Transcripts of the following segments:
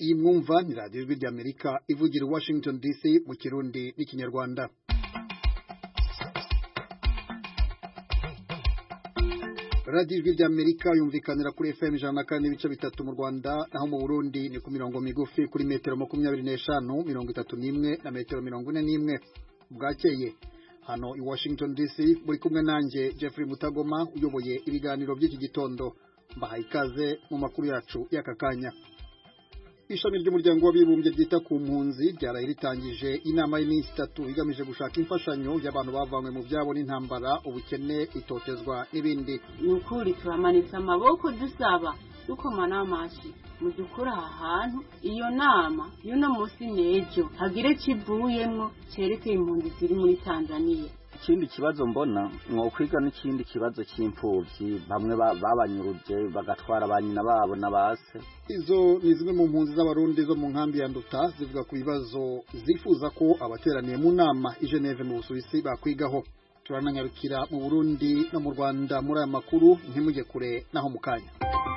iyi mwumva ni radiyo ijwi ry'Amerika ivugira Washington DC mu Kirundi n'Ikinyarwanda. radiyo ijwi ry'Amerika yumvikanira kuri FM 104.3 mu Rwanda, naho mu Burundi ni ku mirongo migufi kuri metero 25, 31 na metero 41. Bwakeye hano i Washington DC muri kumwe nanjye Jeffrey Mutagoma uyoboye ibiganiro by'iki gitondo. Mbahaye ikaze mu makuru yacu y'aka kanya. Ishami ry'umuryango w'abibumbye ryita ku mpunzi ryaraye ritangije inama y'iminsi 3 igamije gushaka imfashanyo y'abantu bavanywe mu byabo n'intambara, ubukene, itotezwa n'ibindi. Nukuri turamanitse amaboko dusaba dukomana amashi mu dukura ahantu iyo nama y'uno munsi nejo hagire kivuyemwo cerekeye impunzi ziri muri Tanzania. Ikindi kibazo mbona mwokwiga n'ikindi kibazo cy'impfuvyi bamwe babanyuruje bagatwara abanyina babo nabase. Izo ni zimwe mu mpunzi z'abarundi zo mu nkambi ya Nduta zivuga ku bibazo zifuza ko abateraniye mu nama i Geneve mu Busuwisi bakwigaho. Turananyarukira mu Burundi no mu Rwanda muri aya makuru, ntimujye kure naho mukanya.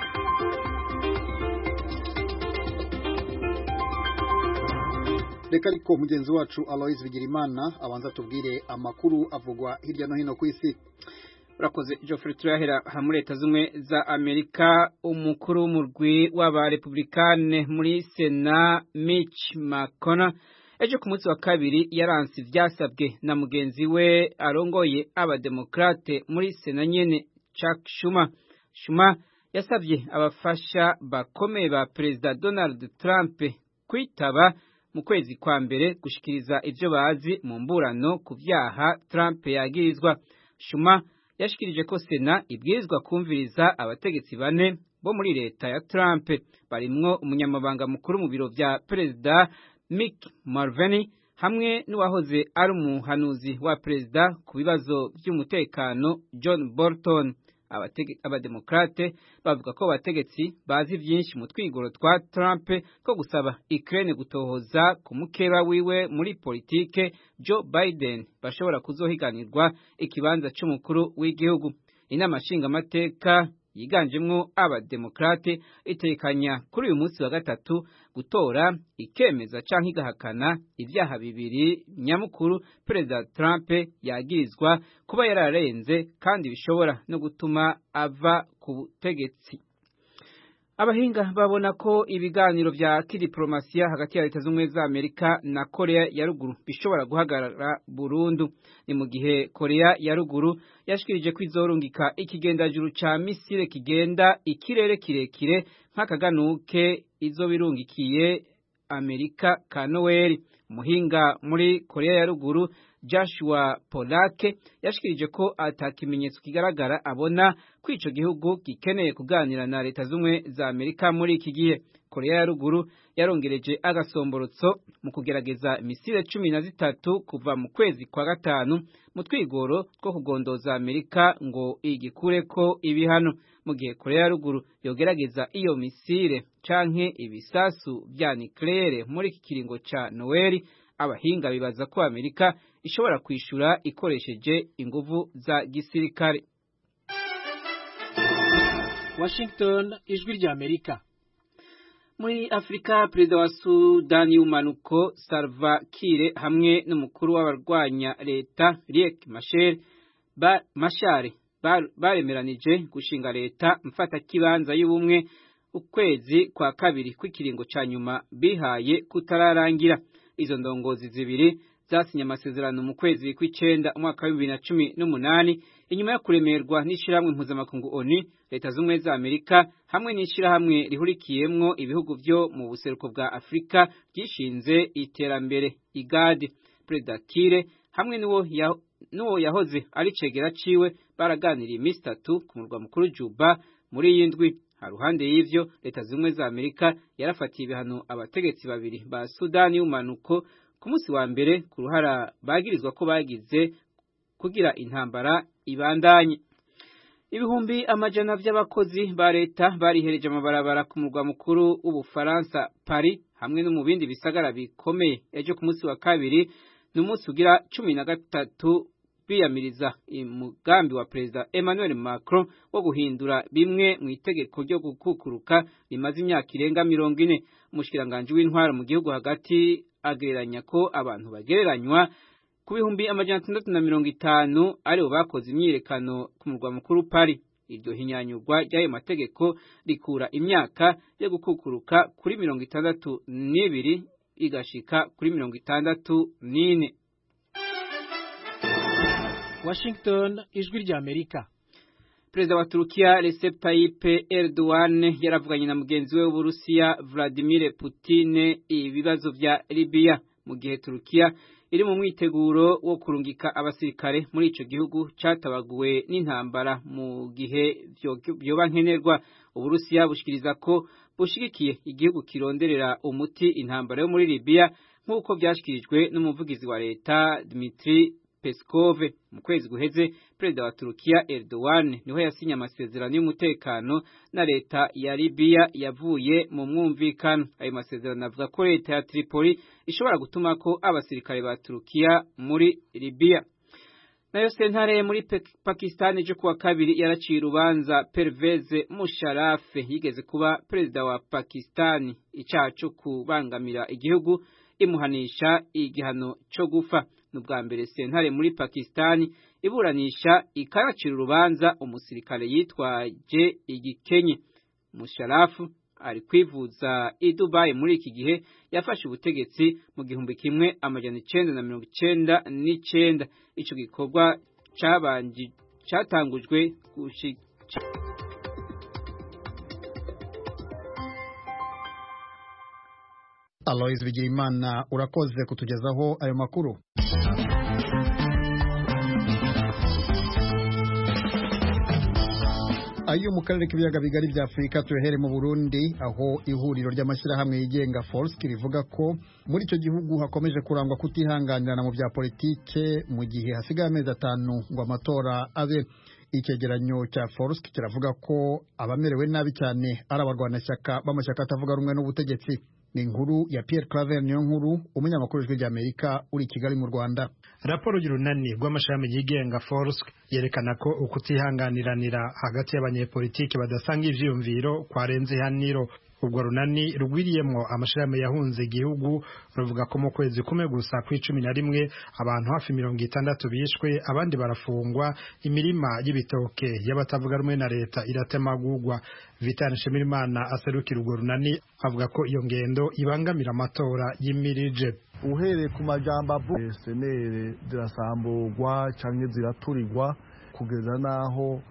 Reka ariko mugenzi wacu Alois Bigirimana abanza tubwire amakuru avugwa hirya no hino ku isi. Urakoze Geoffrey. Turahera hamwe Leta Zumwe za Amerika. Umukuru w'umurwi w'abarepublikane muri Sena Mitch McConnell ejo ku munsi wa kabiri yaranse ivyasabwe na mugenzi we arongoye abademokrate muri Sena nyene Chuck Schumer. Schumer yasabye abafasha bakomeye ba President Donald Trump kwitaba mu kwezi kwa mbere gushikiriza ivyo bazi mu mburano ku vyaha Trump yagirizwa. Schumer yashikirije ko Sena ibwirizwa kumviriza abategetsi bane bo muri leta ya Trump, barimwo umunyamabanga mukuru mu biro vya Perezida Mick Mulvaney hamwe n'uwahoze ari umuhanuzi wa Perezida ku bibazo vy'umutekano John Bolton. Abademokrate bavuga ko abategetsi bazi vyinshi mu twigoro twa Trump ko gusaba Ukraine gutohoza ku mukeba wiwe muri politike Joe Biden bashobora kuzohiganirwa ikibanza c'umukuru w'igihugu. Inama nshingamateka yiganjemwo abademokrate itekanya kuri uyu munsi wa gatatu gutora ikemeza canke igahakana ivyaha bibiri nyamukuru Perezida Trump yagirizwa kuba yararenze kandi bishobora no gutuma ava ku butegetsi. Abahinga babona ko ibiganiro vya kidiplomasiya hagati ya Leta Zumwe za Amerika na Korea ya Ruguru bishobora guhagarara burundu. Ni mu gihe Korea ya Ruguru yashikirije ko izorungika ikigendajuru ca misile kigenda ikirere kirekire nk'akaganuke izobirungikiye Amerika ka Noel. Umuhinga muri Korea ya Ruguru Joshua Polake yashikirije ko atakimenyetso kigaragara abona ko ico gihugu gikeneye kuganira na Leta Zumwe za Amerika muri iki gihe. Korea ya Ruguru yarongereje agasomborotso mu kugerageza misile 13 kuva mu kwezi kwa gatanu mu twigoro two kugondoza Amerika ngo igikureko ibihano, mu gihe Korea ya Ruguru yogerageza iyo misile canke ibisasu vya nucleaire muri iki kiringo ca Noel. Abahinga bibaza ko Amerika ishobora kwishura ikoresheje inguvu za gisirikare. Washington, ijwi rya Amerika. Muri Afrika, Perezida wa Sudani y'umanuko Salva Kiir hamwe n'umukuru w'abarwanya leta Riek Machar baremeranije gushinga leta mfata kibanza y'ubumwe ukwezi kwa kabiri kw'ikiringo ca nyuma bihaye kutararangira. Izo ndongozi zibiri zasinye amasezerano mu kwezi kw'icenda umwaka wa 2018 inyuma yo kuremerwa n'ishirahamwe mpuzamakungu ONU, Leta Zumwe za Amerika hamwe n'ishirahamwe rihurikiyemwo ibihugu vyo mu buseruko bwa Afrika byishinze iterambere IGAD. Perezida Kiir hamwe n'uwo yahoze ari cegera ciwe baraganiriye iminsi 3 ku murwa mukuru Juba muri iyi ndwi. Haruhande y'ivyo, Leta Zumwe za Amerika yarafatiye ibihano abategetsi babiri ba Sudani y'umanuko ku munsi wa mbere ku ruhara bagirizwa ko bagize kugira intambara ibandanye. Ibihumbi amajana vy'abakozi ba leta barihereje amabarabara ku murwa mukuru w'Ubufaransa Paris hamwe no mu bindi bisagara bikomeye ejo ku munsi wa kabiri n'umunsi ugira 13 biyamiriza umugambi wa Perezida Emmanuel Macron wo guhindura bimwe mu itegeko ryo gukukuruka rimaze imyaka irenga 40. Umushikiranganje w'intwaro mu gihugu hagati agereranya ko abantu bagereranywa ku bihumbi 650 aribo bakoze imyiyerekano ku murwa mukuru Paris. Iryo hinyanyurwa ry'ayo mategeko rikura imyaka yo gukukuruka kuri 62 igashika kuri 64. Washington, ijwi rya Amerika. Perezida wa Turukiya Recep Tayyip Erdogan yaravuganye na mugenzi we w'Uburusiya Vladimir Putin ibibazo vya Libya mu gihe Turukiya iri mu mwiteguro wo kurungika abasirikare muri ico gihugu catabaguwe n'intambara mu gihe vyoba nkenerwa. Uburusiya bushikiriza ko bushigikiye igihugu kironderera umuti intambara yo muri Libya nk'uko byashikirijwe n'umuvugizi wa leta Dmitry Peskov. Mu kwezi guheze Perezida wa Turukiya Erdogan niho yasinye amasezerano y'umutekano na leta ya Libya yavuye mu mwumvikano. Ayo masezerano avuga ko leta ya Tripoli ishobora gutuma ko abasirikare ba Turukiya muri Libya. Nayo sentare muri Pakistan ejo kuwa kabiri yaraciye urubanza Pervez Musharraf yigeze kuba perezida wa Pakistan icyaha cyo kubangamira igihugu imuhanisha igihano cyo gufa. Nubwa mbere sentare muri Pakistan iburanisha ikaracira urubanza umusirikare yitwaje igikenye. Musharraf ari kwivuza i Dubai muri iki gihe yafashe ubutegetsi mu 1999. Ico gikorwa cyatangujwe Alois Bigirimana urakoze kutugezaho ayo makuru. Ayo mu karere k'ibiyaga bigari bya Afrika tuhere mu Burundi aho ihuriro ry'amashyirahamwe yigenga Forsk rivuga ko muri icyo gihugu hakomeje kurangwa kutihanganirana mu bya politike mu gihe hasigaye amezi 5 ngo amatora abe. Icyegeranyo cya Forsk kiravuga ko abamerewe nabi cyane ari abarwanashyaka b'amashyaka atavuga rumwe n'ubutegetsi. Ni inkuru ya Pierre Claver Niyonkuru umunyamakuru w'Ijwi ry'Amerika uri Kigali mu Rwanda. Raporo y'urunani rw'amashami yigenga Forsk yerekana ko ukutihanganiranira hagati y'abanyepolitiki badasanga ivyiyumviro kwarenze ihaniro. Ubwo runani rugwiriyemwo amashirahamwe yahunze igihugu ruvuga ko mu kwezi kumwe gusa kw'11 abantu hafi 60 bishwe abandi barafungwa, imirima y'ibitoke y'abatavuga rumwe na leta iratemagurwa. Vital Nshimirimana aserukira urwo runani avuga ko iyo ngendo ibangamira amatora yimirije. Uhereye ku majambo avuga senere zirasamburwa canke ziraturirwa kugeza naho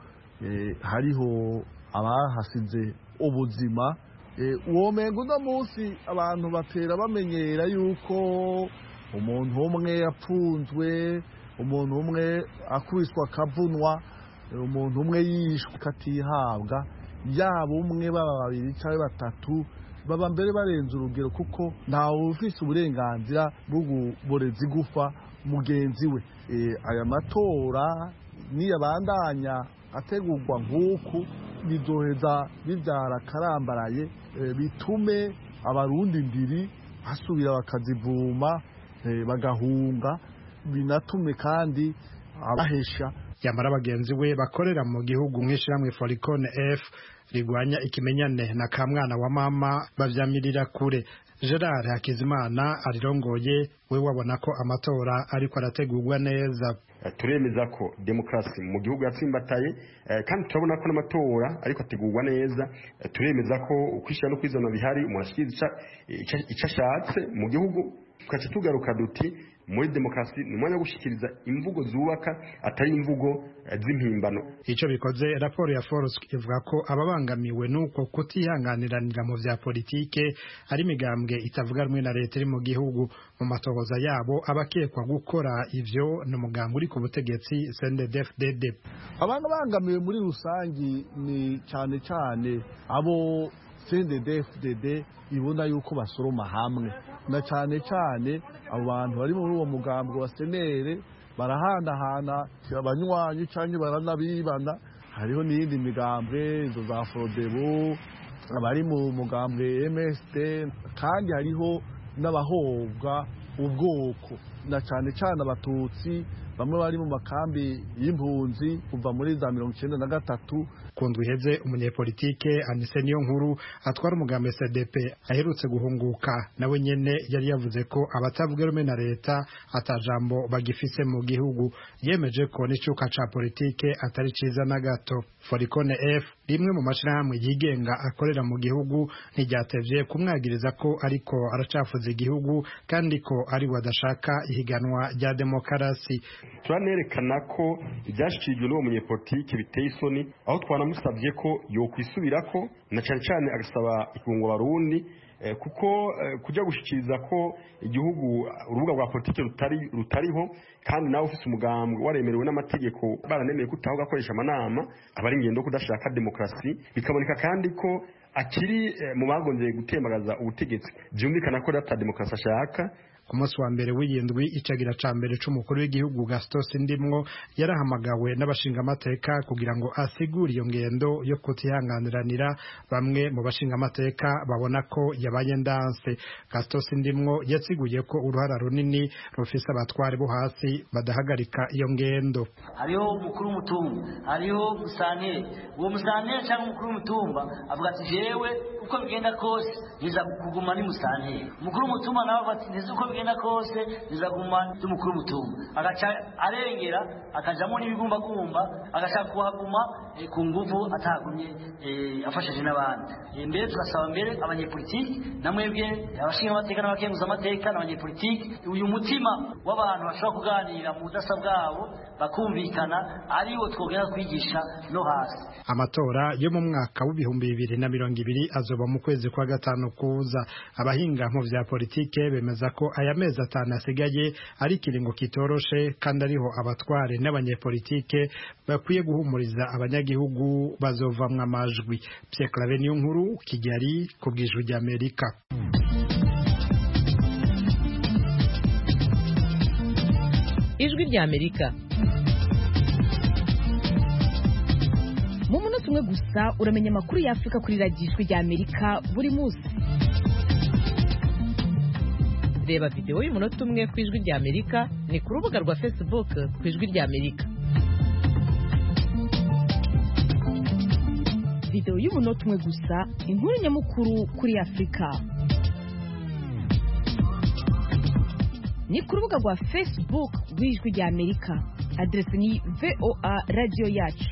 hariho abahasize ubuzima. Uwo mengo no munsi abantu batera bamenyera yuko umuntu umwe yapfunzwe, umuntu umwe akubiswa akavunwa, umuntu umwe yishwe katihabwa, yaba umwe baba babiri cyangwa batatu baba mbere barenze urugero kuko ntawe ufise uburenganzira bwo guboreza igufa mugenzi we. Aya matora niyabandanya ategurwa nk'uku bizoheza bibyara karambaraye, bitume abarundi ndiri basubira bakazivuma bagahunga, binatume kandi abahesha yamara bagenzi we bakorera mu gihugu mw'ishiramwe Foricon F rigwanya ikimenyane na kamwana wa mama bavyamirira kure. Gerard Hakizimana arirongoye we wabona ko amatora ariko arategurwa neza. Turemeza ko demokrasi mu gihugu yatsimbataye kandi turabona ko n'amatora ariko ategurwa neza. Turemeza ko ukwishira no kwizana bihari umwashyize icashatse mu gihugu, tukaca tugaruka duti muri demokrasi ni umwanya wo gushikiriza imvugo zubaka atari imvugo z'impimbano. Ico bikoze raporo ya Forsk ivuga ko ababangamiwe nuko kutihanganiranira mu vya politike ari migambwe itavuga rumwe na leta iri mu gihugu. Mu matohoza yabo abakekwa gukora ivyo n'umugambwe uri ku butegetsi CNDD-FDD. Abantu bangamiwe muri rusangi ni cyane cyane abo CNDD-FDD ibona yuko basoroma hamwe, na cyane cyane abo bantu bari muri uwo mugambwe wa senere barahandahana abanywanyi cyangwa baranabibana. Hariho n'iyindi migambwe izo za Frodebo, abari mu mugambwe MSD, kandi hariho n'abahobwa ubwoko na cyane cyane abatutsi bamwe bari mu makambi y'impunzi kuva muri za 1993. Kundwi heze umunyepolitike Anise Niyonkuru atwara umugambi SDP aherutse guhunguka nawe nyene yari yavuze ko abatavuga rumwe na leta atajambo bagifise mu gihugu, yemeje ko n'icuka ca politike atari ciza na gato. Forikone F rimwe mu mashirahamwe yigenga akorera mu gihugu ntiryatevye kumwagiriza ko ariko aracafuza igihugu kandi ko ari wadashaka ihiganwa rya demokarasi. Turanerekana ko ibyashikijwe n'uwo munyepolitike biteye isoni, aho twanamusabye ko yokwisubirako na cyane cyane agasaba ikungo Barundi kuko kujya gushikiriza ko igihugu urubuga rwa politike rutariho kandi nawe ufise umugambwe waremerewe n'amategeko baranemeye kutaho gakoresha amanama abari ingendo kudashaka demokarasi, bikaboneka kandi ko akiri mu bagondeye gutembagaza ubutegetsi, byumvikana ko data demokarasi ashaka. Ku munsi wa mbere w'iyindwi icagira ca mbere c'umukuru w'igihugu Gaston Sindimwo yarahamagawe n'abashinga amateka kugira ngo asigure iyo ngendo yo kutihanganiranira bamwe mu bashinga amateka babona ko yabaye ndanse. Gaston Sindimwo yasiguye ko uruhara runini rufise abatware bo hasi badahagarika iyo ngendo. Hariho umukuru w'umutumba, hariho musanteri, uwo musanteri cyangwa umukuru w'umutumba avuga ati jewe uko bigenda kose niza kuguma ni musanteri. Umukuru w'umutumba nawe ati niza uko bigenda kose nizaguma n'umukuru w'umutumba, agaca arengera akajamo n'ibigumbagumba agashaka kuhaguma ku nguvu atagumye afashije n'abandi. Mbere tugasaba mbere abanyepolitiki namwebwe abashinga amateka n'abakenguza amateka n'abanyepolitiki, uyu mutima w'abantu bashobora kuganira mu budasa bwabo bakumvikana ariwo twogera kwigisha no hasi. Amatora yo mu mwaka w'2020 azoba mu kwezi kwa gatanu kuza. Abahinga mu vya politike bemeza ko aya mezi 5 asigaye ari ikiringo kitoroshe kandi ariho abatware n'abanyepolitike bakwiye guhumuriza abanyagihugu bazovamwa amajwi. Pierre Claver Niyonkuru, Kigali, ku bw'Ijwi ry'Amerika. Ijwi ry'Amerika. Mu munota umwe gusa uramenya amakuru ya Afrika kuri radiyo Ijwi ry'Amerika buri munsi. Reba video y'umunota umwe ku Ijwi ry'Amerika ni ku rubuga rwa Facebook ku Ijwi ry'Amerika. Video y'umunota umwe gusa, inkuru nyamukuru kuri Afrika. Ni ku rubuga rwa Facebook rw'Ijwi ry'Amerika. Adresse ni VOA Radio Yacu.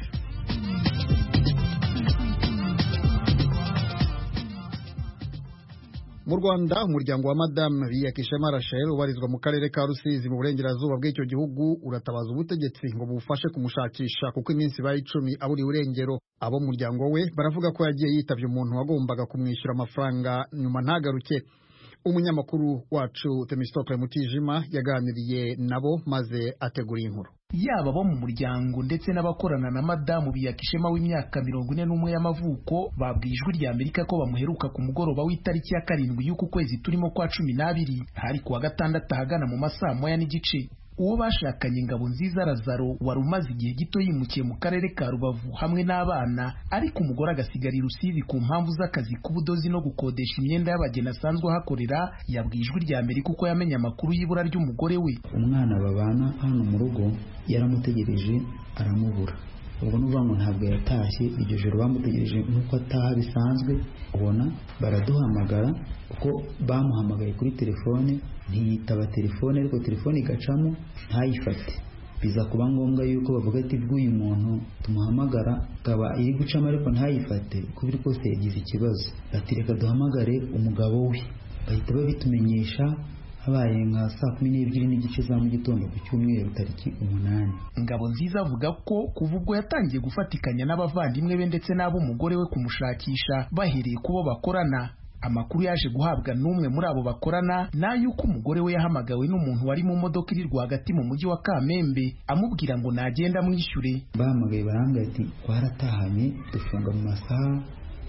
Mu Rwanda umuryango wa Madame Biyakishema Rachel ubarizwa mu karere ka Rusizi mu burengerazuba bw'icyo gihugu uratabaza ubutegetsi ngo bufashe kumushakisha kuko iminsi baye 10 aburi urengero. Abo muryango we baravuga ko yagiye yitavye umuntu wagombaga kumwishyura amafaranga nyuma ntagaruke. Umunyamakuru wacu Temistocle Mutijima yaganiriye nabo maze ategura inkuru. Yaba bo mu muryango ndetse n'abakorana na Madamu Biyakishema w'imyaka 41 y'amavuko babwiye Ijwi ry'Amerika ko bamuheruka ku mugoroba w'itariki ya 7 y'uku kwezi turimo kwa 12 hari kuwa gatandatu ahagana mu masaa 1:30. Uwo bashakanye Ngabonziza Lazaro wari umaze igihe gito yimukiye mu karere ka Rubavu hamwe n'abana, ariko umugore agasigarira Rusizi ku mpamvu z'akazi k'ubudozi no gukodesha imyenda y'abageni asanzwe hakorera, yabwiye Ijwi ry'Amerika uko yamenye amakuru y'ibura ry'umugore we. Umwana babana hano mu rugo yaramutegereje aramubura. Ubwo nuvuga ngo ntabwo yatashye, iryo joro bamutegereje nk'uko ataha bisanzwe, ubona baraduhamagara kuko bamuhamagaye kuri telefone ntiyitaba telefone, ariko telefone igacamo ntayifate. Biza kuba ngombwa yuko bavuga ati bw'uyu muntu tumuhamagara akaba iri gucamo ariko ntayifate, kubiri kose yagize ikibazo, ati reka duhamagare umugabo we. Bahita babitumenyesha habaye nka saa 12:30 za mu gitondo ku cyumweru tariki 8. Ngabonziza avuga ko kuva ubwo yatangiye gufatikanya n'abavandimwe be ndetse n'abo umugore we kumushakisha bahereye kubo bakorana. Amakuru yaje guhabwa n'umwe muri abo bakorana n'ayuko umugore we yahamagawe n'umuntu wari mu modoka iri rwagati mu mujyi wa Kamembe amubwira ngo nagenda mwishyure. Bahamagaye barambwira ati twaratahanye dufunga mu masaha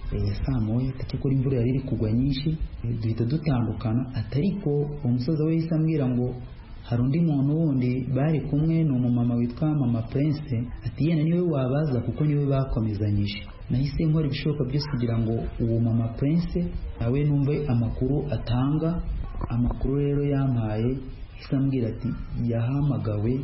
saa moya, kuko imvura yari iri kugwa nyinshi duhita dutandukana. Atariko umusaza we yise ambwira ngo hari undi muntu wundi bari kumwe n'umumama witwa Mama Prince, ati yena niwe wabaza kuko niwe bakomezanyije. Nahise nkora ibishoboka byose kugira ngo uwo Mama Prince nawe numve amakuru atanga. Amakuru rero yampaye yise ambwira ati yahamagawe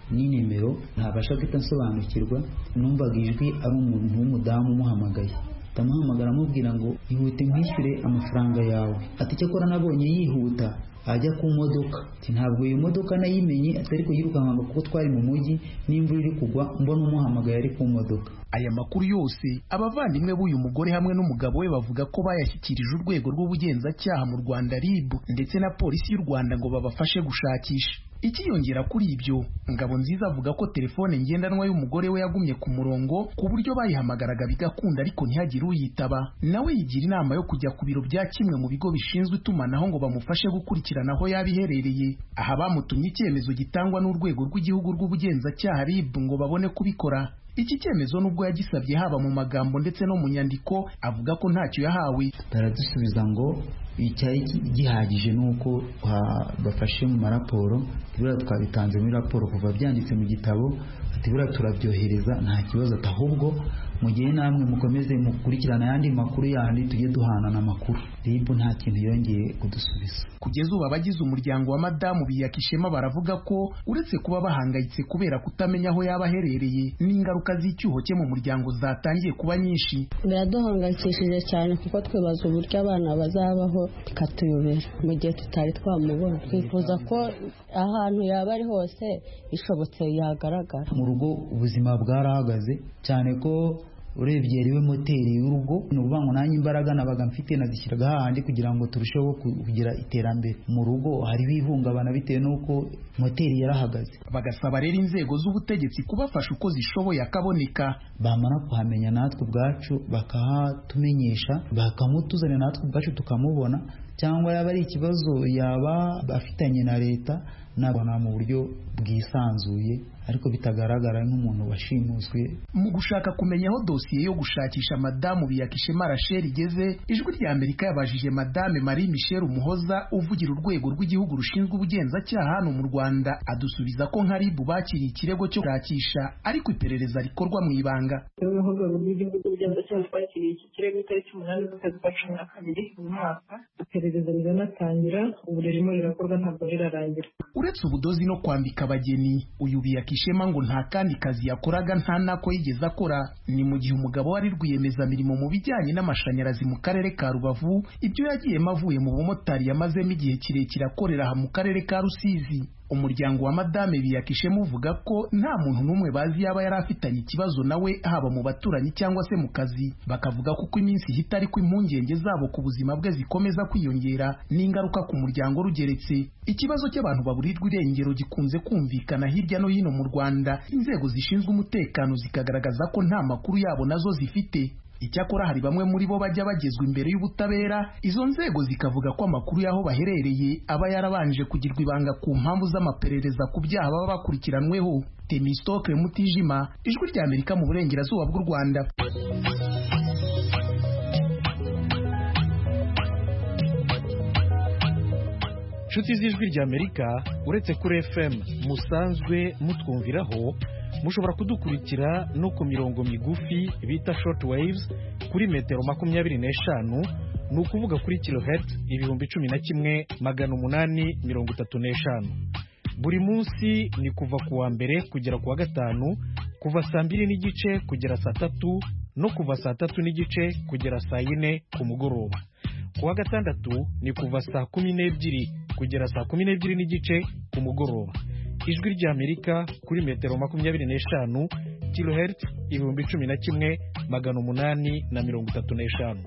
n'inimero ntabasha guhita nsobanukirwa, numvaga ijwi ari umuntu w'umudamu umuhamagaye, ndamuhamagara amubwira ngo ihute nkwishyure amafaranga yawe. Ati cyakora nabonye yihuta ajya ku modoka, ntabwo iyo modoka nayimenye, atari kuyirukanka kuko twari mu mujyi n'imvura iri kugwa, mbona umuhamagaye ari ku modoka. Aya makuru yose abavandimwe b'uyu mugore hamwe n'umugabo we bavuga ko bayashyikirije urwego rw'ubugenzacyaha mu Rwanda RIB ndetse na polisi y'u Rwanda ngo babafashe gushakisha. Ikiyongera kuri ibyo, Ngabonziza avuga ko telefone ngendanwa y'umugore we yagumye ku murongo ku buryo bayihamagaraga bigakunda ariko ntihagire uyitaba. Nawe yigira inama yo kujya ku biro bya kimwe mu bigo bishinzwe itumanaho ngo bamufashe gukurikirana aho yabiherereye. Aha bamutumye icyemezo gitangwa n'urwego rw'igihugu rw'ubugenzacyaha RIB ngo babone kubikora. Iki cyemezo nubwo yagisabye haba mu magambo ndetse no mu nyandiko, avuga ko ntacyo yahawe. Baradusubiza ngo icyari gihagije nuko bafashe mu maraporo, buriya twabitanze muri raporo kuva byanditse mu gitabo, ati buriya turabyohereza nta kibazo, ahubwo mu gihe namwe mukomeze mukurikirana ayandi makuru yandi tujye duhanana amakuru. RIB nta kintu yongeye kudusubiza. Kugeza ubu abagize umuryango wa Madamu Biyakishema baravuga ko uretse kuba bahangayitse kubera kutamenya aho yaba aherereye, n'ingaruka z'icyuho cye mu muryango zatangiye kuba nyinshi. Biraduhangayikishije cyane kuko twibaza uburyo abana bazabaho bikatuyobera mu gihe tutari twamubona. Twifuza ko ahantu yaba ari hose bishobotse yagaragara. Mu rugo ubuzima bwarahagaze cyane ko urebye riwe moteri y'urugo, ni ukuvuga ngo nanjye imbaraga nabaga mfite nazishyiraga hahandi kugira ngo turusheho kugira iterambere. Mu rugo hariho ihungabana bitewe n'uko moteri yarahagaze. Bagasaba rero inzego z'ubutegetsi kubafasha uko zishoboye akaboneka. Bamara kuhamenya natwe ubwacu bakahatumenyesha, bakamutuzanira natwe ubwacu tukamubona, cyangwa yaba ari ikibazo yaba afitanye na leta nabona mu buryo bwisanzuye ariko bitagaragara nk'umuntu washimuswe. Mu gushaka kumenya aho dosiye yo gushakisha Madamu Biyakishema Rachel igeze, Ijwi rya Amerika yabajije Madame Marie Michel Umuhoza uvugira urwego rw'igihugu rushinzwe ubugenzacyaha hano mu Rwanda, adusubiza ko nka RIB bakiriye ikirego cyo gushakisha ariko iperereza rikorwa mu ibanga. Urwego rw'igihugu rw'ubugenzacyaha twakiriye iki kirego itariki 8 z'ukwezi kwa 12 uyu mwaka. Iperereza riranatangira, ubu ririmo rirakorwa ntabwo rirarangira. Uretse ubudozi no kwambika abageni, uyu Biyakishema ngo nta kandi kazi yakoraga nta nako yigeze akora. Ni mu gihe umugabo wari rwiyemezamirimo mu bijyanye n'amashanyarazi mu karere ka Rubavu, ibyo yagiyemo avuye mu bumotari yamazemo igihe kirekire akorera aha mu karere ka Rusizi. Umuryango wa Madame Biyakishema uvuga ko nta muntu n'umwe bazi yaba yari afitanye ikibazo nawe, haba mu baturanyi cyangwa se mu kazi. Bakavuga ko uko iminsi ihita ariko impungenge zabo ku buzima bwe zikomeza kwiyongera n'ingaruka ku muryango rugeretse. Ikibazo cy'abantu baburirwa irengero gikunze kumvikana hirya no hino mu Rwanda, inzego zishinzwe umutekano zikagaragaza ko nta makuru yabo nazo zifite. Icyakora hari bamwe muri bo bajya bagezwa imbere y'ubutabera, izo nzego zikavuga ko amakuru y'aho baherereye aba yarabanje kugirwa ibanga ku mpamvu z'amaperereza ku byaha baba bakurikiranweho. Temistokle Mutijima, Ijwi rya Amerika mu burengerazuba bw'u Rwanda. Nshuti z'Ijwi rya Amerika, uretse kuri FM musanzwe mutwumviraho, mushobora kudukurikira no ku mirongo migufi bita short waves kuri metero 25, ni ukuvuga kuri kilohertz 11,835. Buri munsi ni kuva ku wa mbere kugera ku wa gatanu, kuva saa 2:30 kugera saa 3 no kuva saa 3:30 kugera saa 4 ku mugoroba. Ku wa gatandatu ni kuva saa 12 kugera saa 12:30 ku mugoroba. Ijwi rya Amerika kuri metero 25, kilohertz 11,835.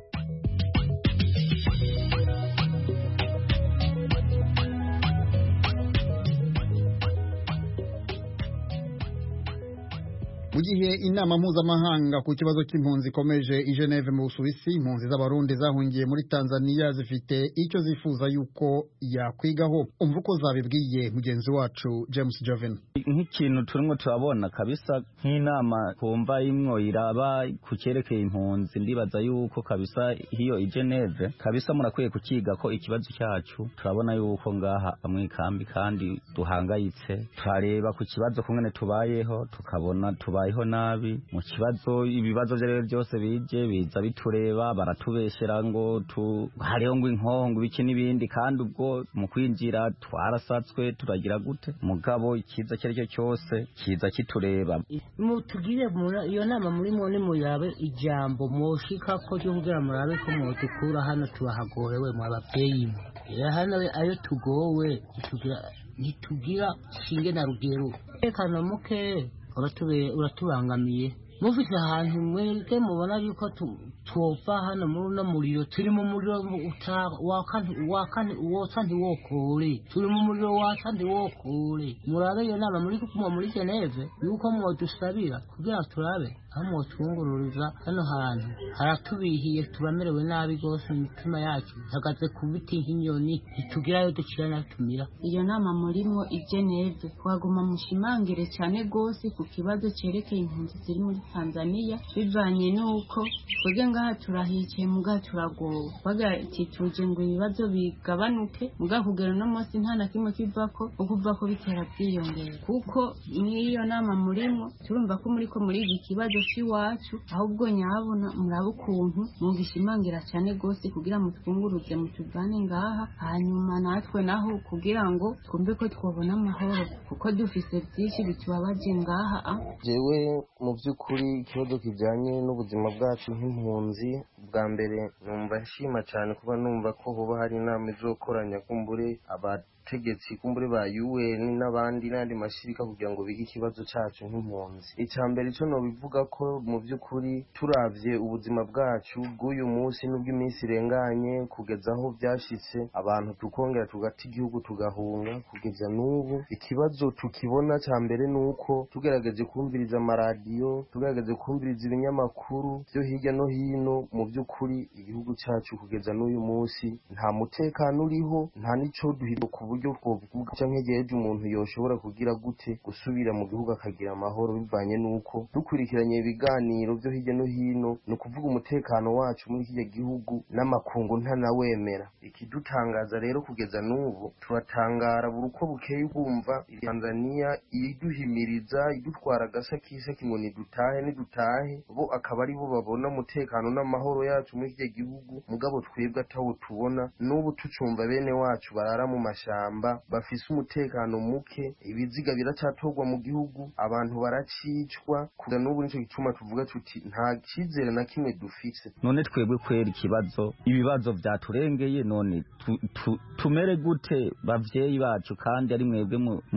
Mu gihe inama mpuzamahanga ku kibazo cy'impunzi ikomeje i Geneve mu Busuwisi, impunzi z'abarundi zahungiye muri Tanzania zifite icyo zifuza yuko yakwigaho. Umva uko zabibwiye mugenzi wacu James Joven. Nk'ikintu turimo turabona kabisa nk'inama kumva imwo iraba ku cyerekeye impunzi, ndibaza yuko kabisa hiyo i Geneve kabisa murakwiye kukiga ko ikibazo cyacu turabona yuko ngaha amwikambi kandi duhangayitse, turareba ku kibazo kumwe tubayeho tukabona tuba babayeho nabi mu kibazo ibibazo vyo byose bije biza bitureba baratubeshera ngo hariho ngo inkongo biki n'ibindi kandi ubwo mu kwinjira twarasatswe turagira gute mugabo ikiza cyaricyo cyose kiza kitureba mutugire iyo nama muri mone muyabe ijambo moshika ko cyo kugira murabe ko mwotukura hano tubahagorewe mu ababyeyi hano ayo tugowe ntitugira shinge na rugero ekana muke uratubangamiye mufite ahantu mwebwe mubona yuko twopfa hano muri uno muriro turi mu muriro wotsa ntiwokore turi mu muriro watsa ntiwokore murabe iyo nama muri kumva muri Geneve yuko mwodusabira kugira turabe aho mwotwungururiza hano hantu haratubihiye turamerewe nabi rwose mu mitima yacu hagaze ku biti nk'inyoni ntitugirayo ducira natumira iyo nama murimo i Geneve twaguma mushimangire cyane rwose ku kibazo cyerekeye impunzi ziri muri Tanzania bivanye nuko twebwe ngaha turahicaye muga turagowe bagatituje ngo ibibazo bigabanuke muga kugera no munsi nta na kimwe kivako ukuva ko bitera byiyongera kuko n'iyo nama murimo turumva ko muri iki kibazo cy'iwacu ahubwo nyabona muraba ukuntu mugishimangira cyane rwose kugira mutwunguruze mutuvane ngaha hanyuma natwe naho kugira ngo twumve ko twabona amahoro kuko dufise byinshi bitubabaje ngaha jewe mu by'ukuri ikibazo kijyanye n'ubuzima bwacu nk'impunzi bwa mbere numva nshima cyane kuba numva ko hoba hari inama izokoranya kumbure abategetsi kumbure ba UN n'andi mashirika kugira ngo bige ikibazo cyacu nk'impunzi icya mbere cyo no bivuga ko mu by'ukuri turavye ubuzima bwacu bw'uyu munsi n'ubw'iminsi irenganye kugeza aho byashitse abantu tukongera tugata igihugu tugahunga kugeza n'ubu ikibazo tukibona cya mbere nuko tugerageje kumviriza amaradiyo tugerageje kumviriza ibinyamakuru byo hirya no hino mu by'ukuri igihugu cyacu kugeza n'uyu munsi nta mutekano uriho nta nico duhiriye ku buryo twovuga canke igihe umuntu yoshobora kugira gute gusubira mu gihugu akagira amahoro bivanye nuko dukurikiranye ibiganiro byo hirya no hino no kuvuga umutekano wacu muri iki gihugu n'amakungu ntanawemera ikidutangaza rero kugeza n'ubu turatangara buri uko bukeye bumva Tanzania iduhimiriza idutwara agasakisaki ngo nidutahe bo akaba ari bo babona umutekano n'amahoro yacu muri iki gihugu mugabo twebwe atawo tubona n'ubu tucumva bene wacu barara mu mashamba bafise umutekano muke ibiziga biracatorwa mu gihugu abantu baracicwa kugira n'ubu nico gituma tuvuga tuti nta cyizere na kimwe dufise none twebwe kwera ibibazo byaturengeye none tumere gute bavyeyi bacu kandi ari mwebwe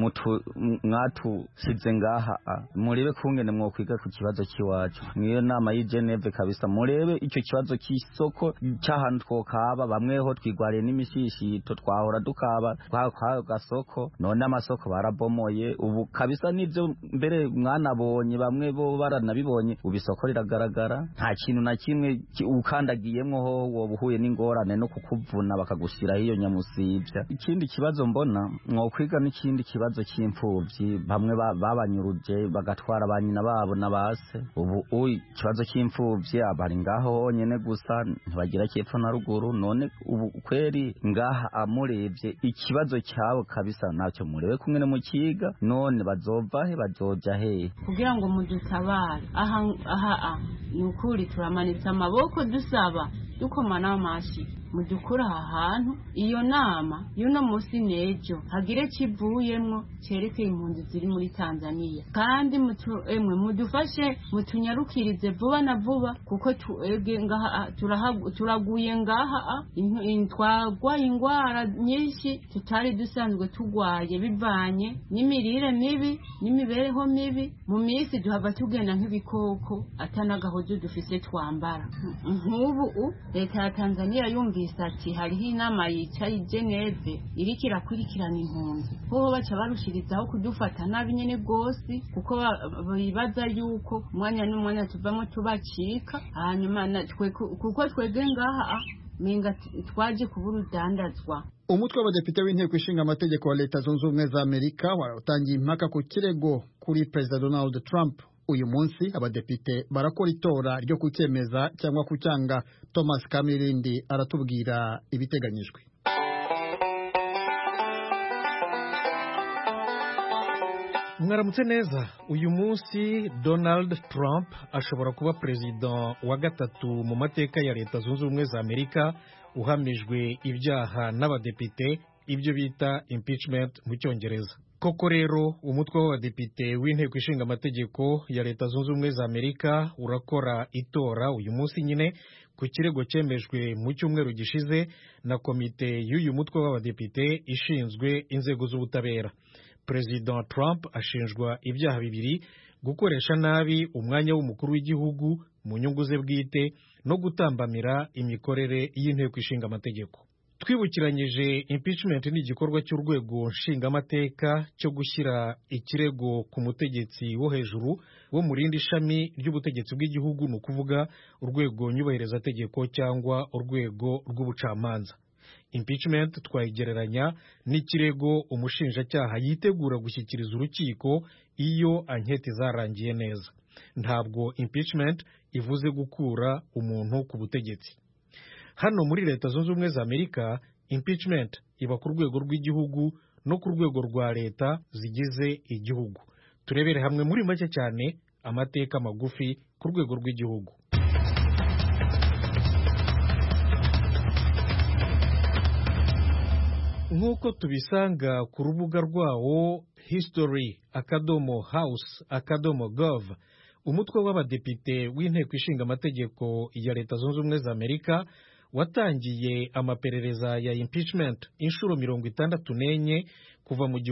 mwatusize ngaha murebe kungene mwokwiga ku kibazo cy'iwacu niyo nama y'i Geneve kabisa murebe icyo kibazo cy'isoko cy'ahantu twokaba bamweho twigwariye n'imishishito twahora dukaba gasoko none amasoko barabomoye ubu kabisa nivyo mbere mwanabonye bamwe bo baranabibonye ubisoko riragaragara nta kintu na kimwe ukandagiyemwo ho wobuhuye n'ingorane no kukuvuna bakagushira hiyo nyamusivya ikindi kibazo mbona mwokwiga n'ikindi kibazo cy'imfuvyi bamwe babanyuruje bagatwara abanyina babo nabase ubu ikibazo cy'imfuvyi abari ngaho nyene gusa ntibagira cyepfo na ruguru none ubu kweri ngaha amurebye ikibazo cyabo kabisa nacyo murebe kumwe mu kiga none bazovahe bazoja he kugira ngo mudutabare aha ni ukuri turamanitse amaboko dusaba dukomana amashi mudukura aha hantu iyo nama y'uno munsi n'ejo hagire kivuyemwo cyerekeye impunzi ziri muri Tanzania kandi mudufashe mutunyarukirize vuba na vuba kuko tuege ngaha turaguye ngaha twagwaye ingwara nyinshi tutari dusanzwe tugwaye bivanye n'imirire mibi n'imibereho mibi mu minsi duhava tugenda nk'ibikoko atanagahozo dufise twambara nk'ubu leta ya Tanzania yumvise ati hariho inama yicaye i Geneve iriko irakurikirana impunzi ho baca barushirizaho kudufata nabi nyene gose kuko bibaza yuko umwanya n'umwanya tuvamo tubacika hanyuma kuko twege ngaha minga twaje kubura udandazwa umutwe w'abadepite w'inteko ishinga amategeko wa leta zunze ubumwe za Amerika waratangiye impaka ku kirego kuri President Donald Trump uyu munsi abadepite barakora itora ryo kucyemeza cyangwa kucyanga. Thomas Kamirindi aratubwira ibiteganyijwe. mwaramutse neza. Uyu munsi Donald Trump ashobora kuba perezida wa gatatu mu mateka ya Leta Zunze Ubumwe za Amerika uhamijwe ibyaha n'abadepite, ibyo bita impeachment mu Cyongereza. Koko rero umutwe w'abadepite w'inteko ishinga amategeko ya Leta Zunze Ubumwe za Amerika urakora itora uyu munsi nyine ku kirego cyemejwe mu cyumweru gishize na komite y'uyu mutwe w'abadepite ishinzwe inzego z'ubutabera. President Trump ashinjwa ibyaha bibiri: gukoresha nabi umwanya w'umukuru w'igihugu mu nyungu ze bwite no gutambamira imikorere y'inteko ishinga amategeko. Twibukiranyije, impeachment ni igikorwa cy'urwego nshingamateka cyo gushyira ikirego ku mutegetsi wo hejuru wo mu rindi shami ry'ubutegetsi bw'igihugu, ni ukuvuga urwego nyubahirizategeko cyangwa urwego rw'ubucamanza. Impeachment twayigereranya n'ikirego umushinjacyaha yitegura gushyikiriza urukiko iyo anketi zarangiye neza. Ntabwo impeachment ivuze gukura umuntu ku butegetsi. Hano muri Leta Zunze Ubumwe za Amerika, impeachment iba ku rwego rw'igihugu no ku rwego rwa leta zigize igihugu. Turebere hamwe muri make cyane amateka magufi ku rwego rw'igihugu. Nk'uko tubisanga ku rubuga rwawo history.house.gov, umutwe w'abadepite w'inteko ishinga amategeko ya Leta Zunze Ubumwe za Amerika watangiye amaperereza ya impeachment inshuro 64 kuva mu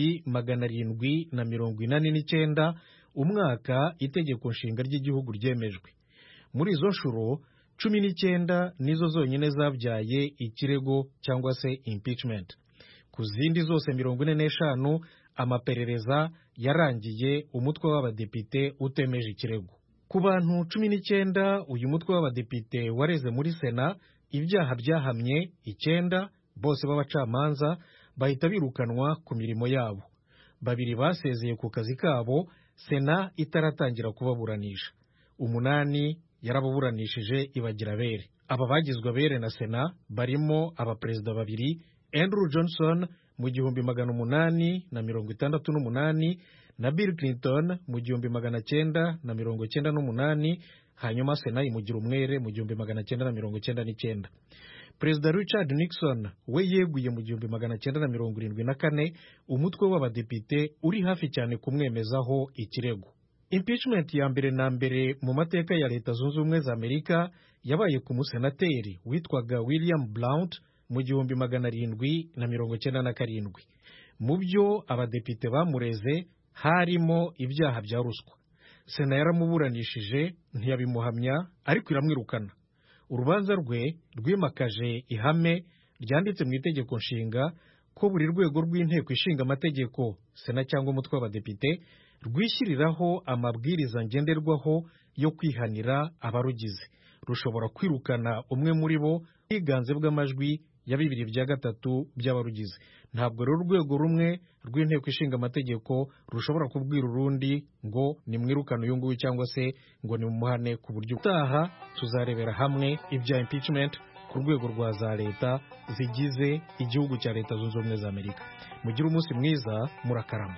1789 umwaka itegeko nshinga ry'igihugu ryemejwe. Muri izo nshuro 19 nizo zonyine zabyaye ikirego cyangwa se impeachment. Ku zindi zose 45 amaperereza yarangiye umutwe w'abadepite utemeje ikirego. Ku bantu 19 uyu mutwe w'abadepite wareze muri Sena ibyaha byahamye 9 bose b'abacamanza bahita birukanwa ku mirimo yabo. 2 basezeye ku kazi kabo Sena itaratangira kubaburanisha. 8 yarababuranishije ibagira bere. Aba bagizwe bere na Sena barimo abaperezida 2, Andrew Johnson mu 1868 na Bill Clinton mu 1998, hanyuma Sena imugira umwere mu 1999. Perezida Richard Nixon we yeguye mu 1974, umutwe w'abadepite uri hafi cyane kumwemezaho ikirego. Impeachment ya mbere na mbere mu mateka ya Leta Zunze Ubumwe za Amerika yabaye ku musenateri witwaga William Blount mu 1797. Mu byo abadepite bamureze harimo ibyaha bya ruswa. Sena yaramuburanishije ntiyabimuhamya, ariko iramwirukana. Urubanza rwe rwimakaje ihame ryanditse mu itegeko nshinga ko buri rwego rw'inteko ishinga amategeko, Sena cyangwa umutwe w'abadepite, rwishyiriraho amabwiriza ngenderwaho yo kwihanira abarugize. Rushobora kwirukana umwe muri bo bwiganze bw'amajwi ya 2/3 by'abarugize. Ntabwo rero urwego rumwe rw'inteko ishinga amategeko rushobora kubwira urundi ngo nimwirukane uyu nguyu cyangwa se ngo nimumuhane. Ku buryo utaha tuzarebera hamwe ibya impeachment ku rwego rwa za leta zigize igihugu cya Leta Zunze Ubumwe za Amerika. Mugire umunsi mwiza, murakarama.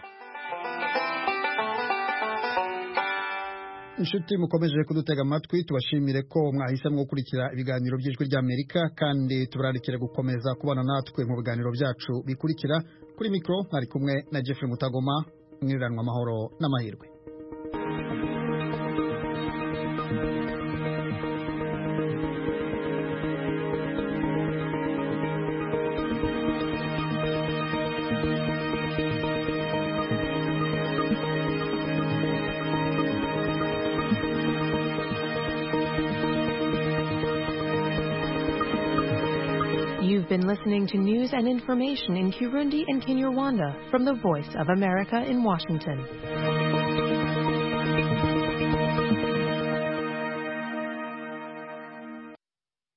Inshuti mukomeje kudutega amatwi, tubashimire ko mwahisemo gukurikira ibiganiro by'ijwi ry'Amerika, kandi tubararikire gukomeza kubana natwe mu biganiro byacu bikurikira. Kuri mikro mwari kumwe na Jeffrey Mutagoma. Mwiriranwa amahoro n'amahirwe. You've been listening to news and information in Kirundi and Kinyarwanda from the Voice of America in Washington.